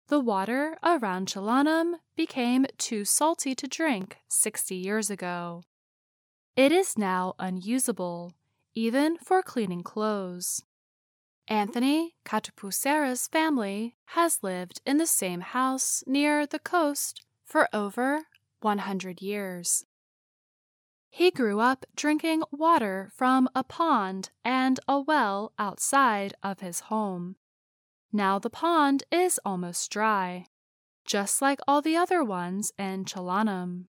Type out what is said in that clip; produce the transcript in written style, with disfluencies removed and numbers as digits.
The water around Chalanam became too salty to drink 60 years ago. It is now unusable, even for cleaning clothes. Anthony Catapusera's family has lived in the same house near the coast for over 100 years. He grew up drinking water from a pond and a well outside of his home. Now the pond is almost dry, just like all the other ones in Chalanam.